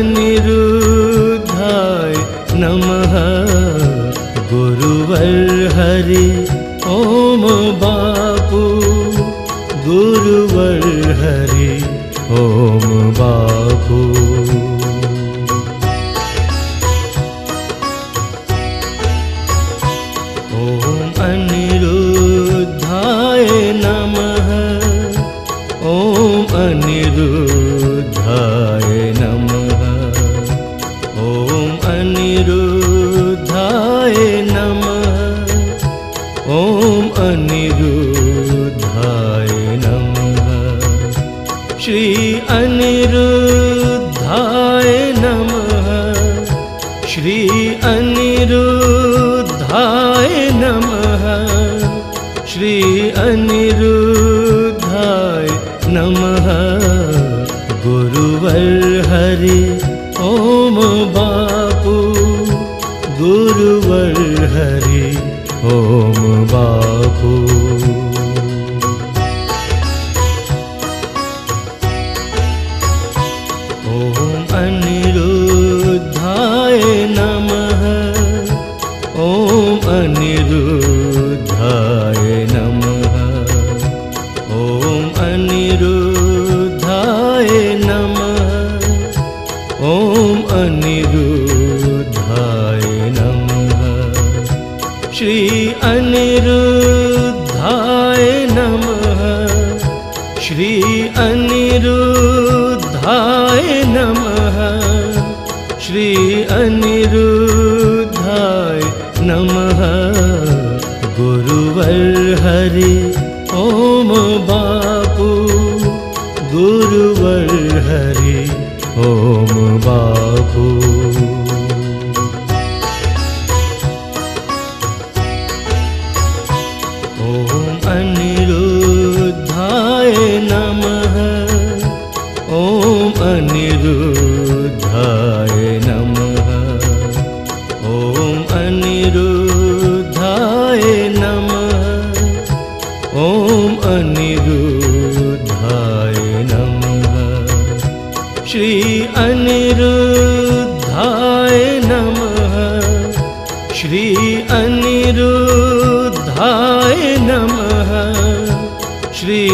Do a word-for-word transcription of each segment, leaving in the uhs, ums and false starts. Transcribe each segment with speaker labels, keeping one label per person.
Speaker 1: अनिरुद्धाय नमः। गुरुवर हरि ओम बापू, गुरुवर हरि ओम बापू। ओम अनिरुद्धाय नमः, ओम अनिरुद्धाय नमः, ओम अनिरुद्धाय नमः, ओम अनिरुद्धाय नमः। श्री अनिरुद्धाय नमः, श्री अनिरुद्धाय नमः, श्री अनिरुद्धाय नमः। गुरुवर हरि ओम बापू, गुरुवर हरि ओम बापू। ओम अनिरुद्धाय नमः, ओम अनिरुद्धाय नमः, ओम अनिरुद्धाय नमः, ओम अनिरुद्धाय नमः। श्री अनिरुद्धाय नमः, श्री अनिरुद्धाय नमः, श्री अनिरुद्धाय नमः। गुरुवर हरि ओम बापू, गुरुवर हरि ओम बापू। ओम अनिरुद्धाय नमः, ओम अनिरुद्धाय नमः, ओम अनिरुद्धाय नमः, ओम अनिरुद्धाय नमः। श्री अनिरुद्धाय नमः, श्री अनिरुद्धाय नमः, श्री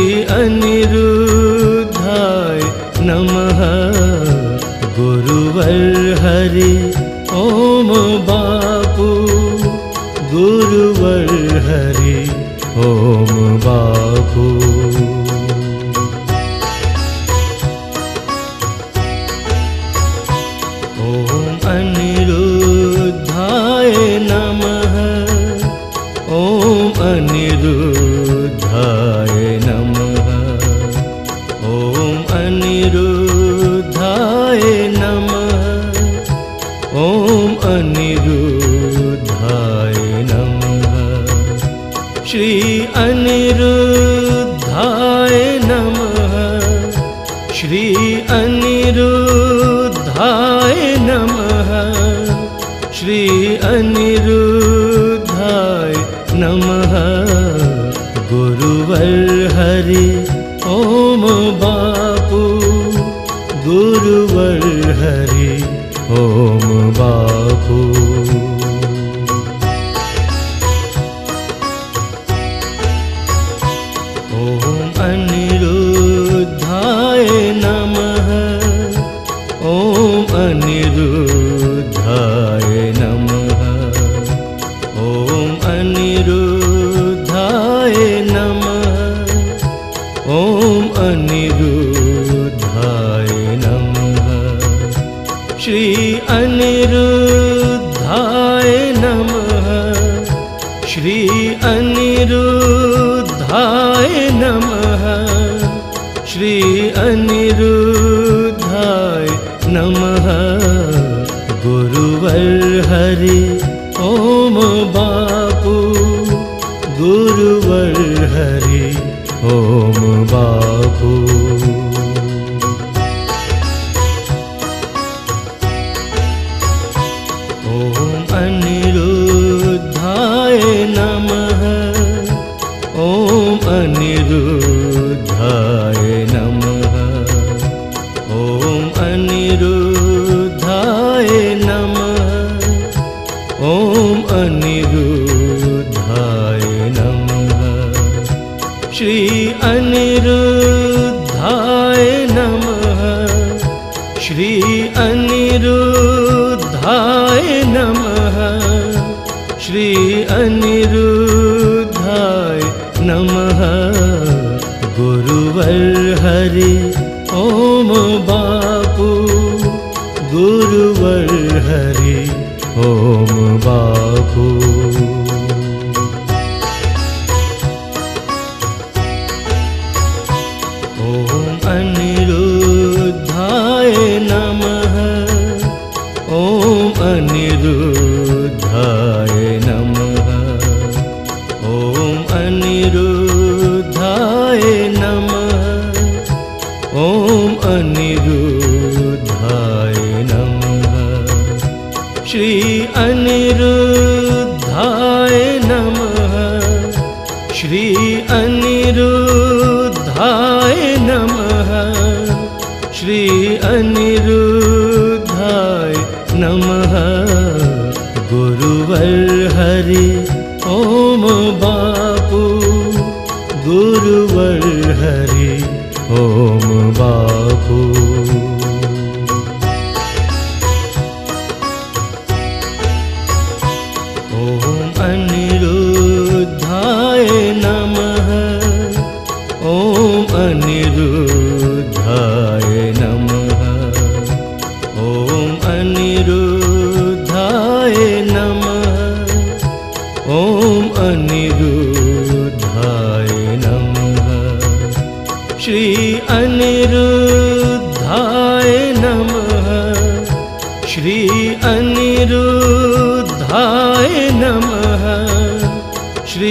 Speaker 1: अनिरुद्धाय नमः। गुरुवर हरि ओम बापू, गुरुवर हरि ओम बापू। ओम अनिरुद्धाय नमः, ओम अनिरुद्धाय नमः, ओम अनिरुद्धाय नमः, ओम अनिरुद्धाय नमः। श्री अनिरुद्धाय नमः, श्री अनिरुद्धाय नमः, श्री अनिरुद्धाय नमः। गुरुवर हरि ओम बापू, गुरुवर हरि ओम बापू। ओम अनिरुद्धाय नमः, ओम अनिरुद्धाय नमः, ओम अनिरुद्धाय नमः, ओम अनिरुद्धाय नमः। श्री अनिरुद्धाय नमः, श्री अनिरुद्धाय नमः, श्री अनिरुद्धाय नमः। गुरुवर हरि ओम बापू, गुरुवर हरि ओम बापू। ओम अनिरुद्धाय नमः, ओम अनिरुद्धाय नमः, ओम अनिरुद्धाय श्री अनिरुद्धाय नमः श्री अनिरुद्धाय नमः गुरुवर हरि ओम बापू गुरुवर हरि ओम बापू ओम अनिरुद्धाय नमः ओम अनिरुद्धाय नमः ओम अनिरुद्धाय नमः ओम अनिरुद्धाय नमः श्री अनिरुद्धाय नमः श्री अनिरुद्धाय नमः श्री अनिरुद्धाय नमः गुरुवर हरि ओम बापू गुरुवर हरि ओम बापू ओम अनिरुद्धाय नमः ओम अनिरुद्धाय नमः ओम अनिरुद्धाय नमः ओम अनिरुद्धाय नमः श्री अनिरुद्धाय नमः श्री अनिरुद्धाय नमः श्री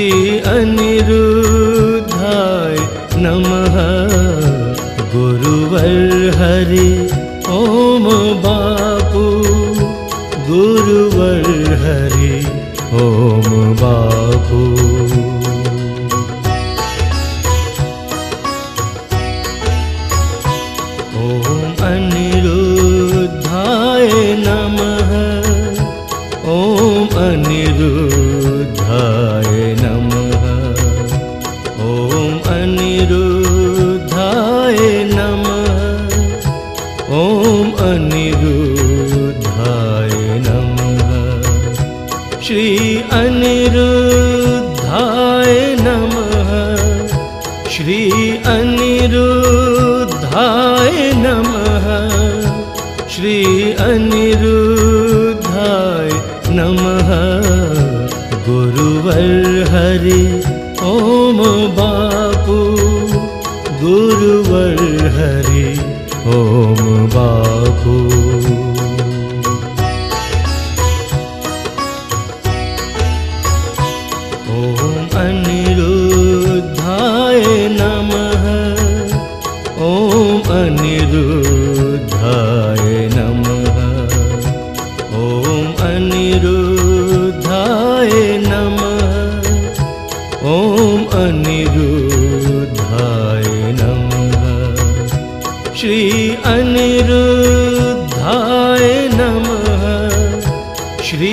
Speaker 1: अनिरुद्धाय नमः गुरुवर हरि ओम बापू गुरुवर हरि ओम बापू ओम अनिरुद्धाय नमः ओम अनिरुद्धाय नमः ओम अनिरुद्धाय नमः ओम अनिरुद्धाय नमः श्री अनिरुद्धाय नमः श्री अनिरुद्धाय नमः श्री अनिरुद्धाय नमः गुरुवर हरि ओम बापू गुरुवर हरि ओम बापू ओम अनिरुद्धाय नमः ओम अनिरुद्धाय नमः ओम अनिरुद्धाय नमः ओम अनिरुद्धाय नमः श्री अनिरुद्धाय नमः श्री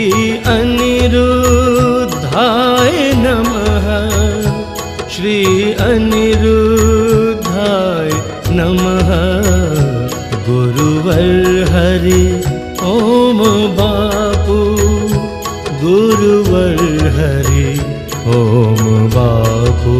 Speaker 1: अनिरुद्धाय नमः श्री अनिरुद्धाय नमः गुरुवर हरि ओम बापू गुरुवर हरि ओम बापू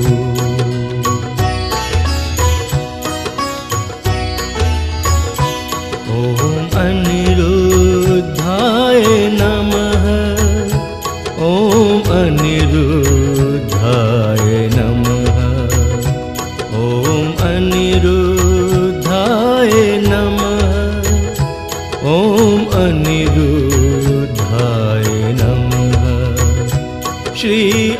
Speaker 1: ओम अनिरुद्धाय नमः ओम अनिरुद्धाय नमः ओम अनिरुद्धाय नमः ओम अनिरुद्धाय नमः श्री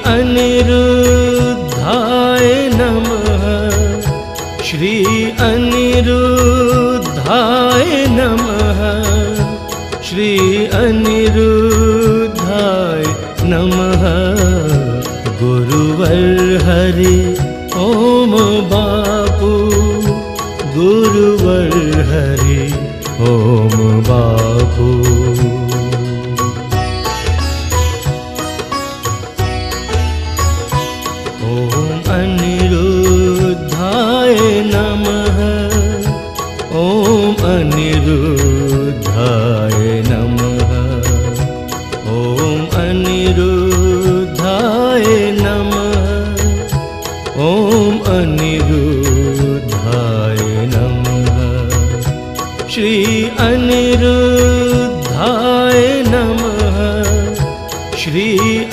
Speaker 1: अनिरुद्धाय नमः श्री अनिरुद्धाय नमः श्री अनिरुद्धाय नमः गुरुवर हरि ओम बापू गुरुवर हरि ओम बापू ओम अनिरुद्धाय नमः ओम अनिरुद्धाय अनिरुद्धाय नमः। ॐ अनिरुद्धाय नमः। ॐ अनिरुद्धाय नमः। श्री अनिरुद्धाय नमः। श्री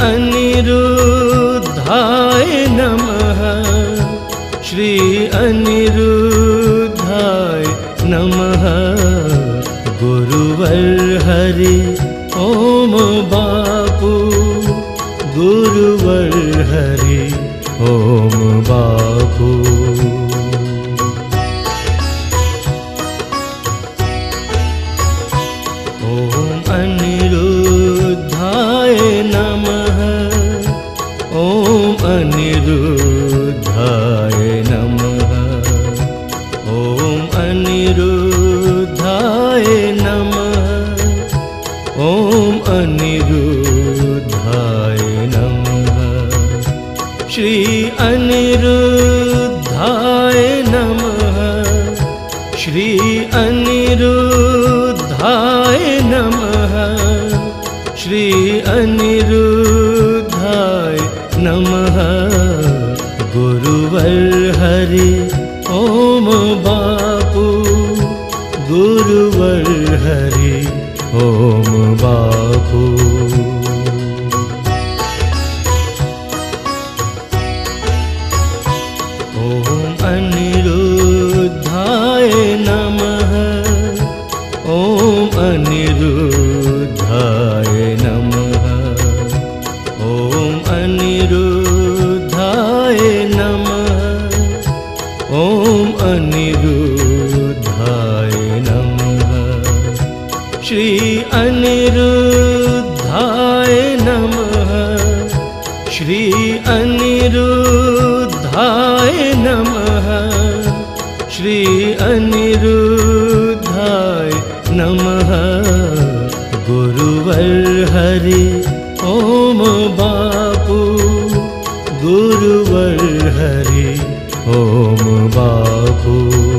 Speaker 1: अनिरुद्धाय नमः। श्री अनिरुद्धाय नमः। गुरुवर हरि ओम बापू। गुरुवर हरि ओम बापू। ओम अनिरुद्धाय नमः। ओम अनिरुद्धाय नमः। ओम अनिरुद्धाय नमः। ओम अनिरुद्धाय नमः। श्री अनिरुद्धाय नमः। श्री अनिरुद्धाय नमः। श्री अनिरुद्धाय नमः। गुरुवर हरि ओम बापू। गुरुवर हरि ओम बापू। ओम अनिरुद्धाय नमः। ओम अनिरुद्धाय नमः। ओम अनिरुद्धाय नमः। ओम अनिरुद्धाय नमः। श्री अनिरुद्धाय नमः। श्री अनिरुद्धाय नमः। श्री अनिरुद्धाय नमः। गुरुवर हरि ओम बापू। गुरुवर हरि ओम बापू।